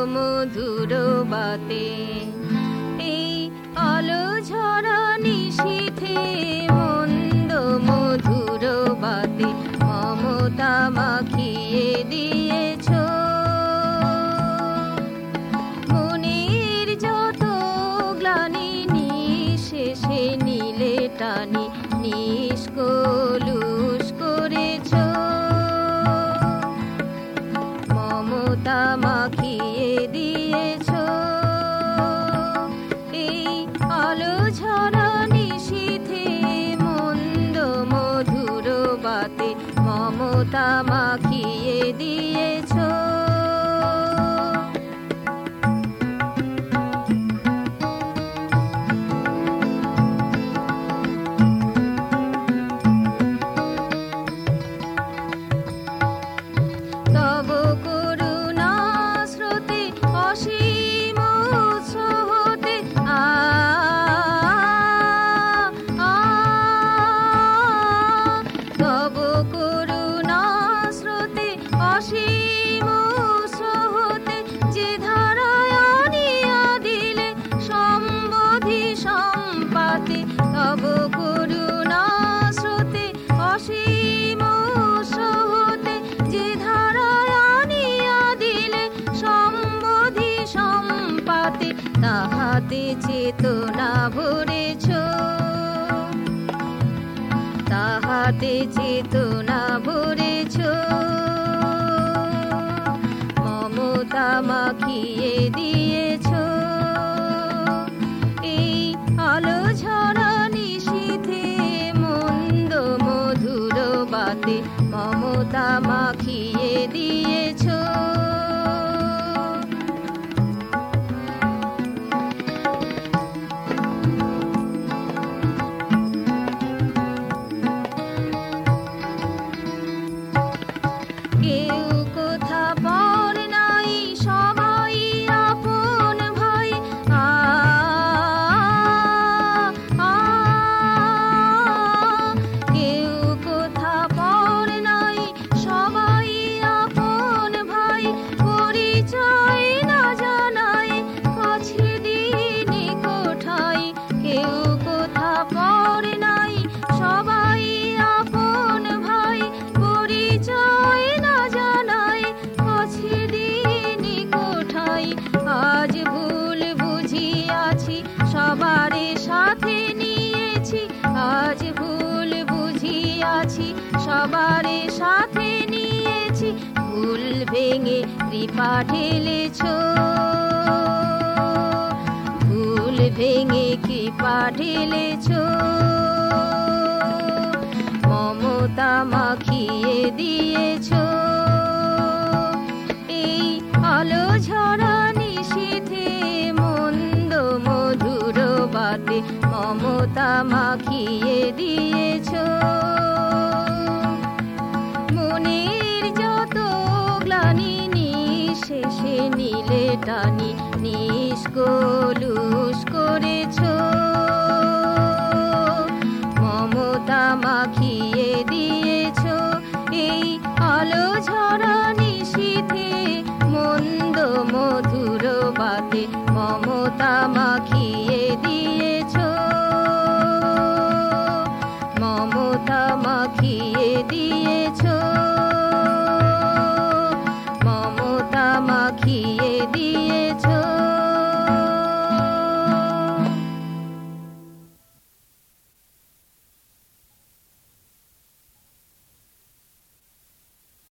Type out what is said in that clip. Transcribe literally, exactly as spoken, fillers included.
মধুর বাতে, এই আলো ঝরা নিশীথে মন্দ মধুর বাতে মমতা মাখিয়ে দিয়েছ। মনের যত গ্লানি নিঃশেষে নীলে টানি নিষ্কলুষ করেছ। মমতা মাখিয়ে দিয়েছ, এই আলো ঝরা নিশীথে মন্দ মধুর বাতে মমতা মাখিয়ে দিয়েছ। তব করুণা স্রোতে অসীম উৎসহতে আ তব করুণা স্রোতে অসীম উৎসহতে যে ধারায় আনিয়া দিলে সম্বোধি সম্পাতে। তব করুণা স্রোতে অসীম উৎসহতে যে ধারায় আনিয়া দিলে সম্বোধি সম্পাতে, তাহাতে চেতনা ভরেছ, তাহাতে চেতনা ভরেছ। মমতা মাখিয়ে দিয়েছ, এই আলো ঝরা নিশীথে মন্দ মধুর বাতে মমতা মাখিয়ে দিয়েছ। কেউ কোথা পর নাই সবাই আপন ভাই, আ আ কেউ কোথা পর নাই সবাই আপন ভাই, পরিচয় না জানায় কাছে দিনে কোঠায়। কেউ কোথা পর নাই সবাই আপন ভাই, পরিচয় না জানায় কাছে দিনে কোঠায়। আজ ভুল বুঝিয়াছি সবারে সাথে নিয়েছি, আজ ভুল বুঝিয়াছি সবারে সাথে নিয়েছি। ভুল ভেঙে কৃপা ঢেলেছ, ভুল ভেঙে কৃপা ঢেলেছ। মমতা মাখিয়ে দিয়েছ, এই আলো ঝরা নিশীথে মন্দ মধুর বাতে মমতা মাখিয়ে দিয়েছ। মনের যত গ্লানি নিঃশেষে নীলে টানি নিষ্কলুষ করেছ। মমতা মাখিয়ে দিয়েছ, এই আলো ঝরা নিশীথে মন্দ মধুর বাতে মমতা মাখিয়ে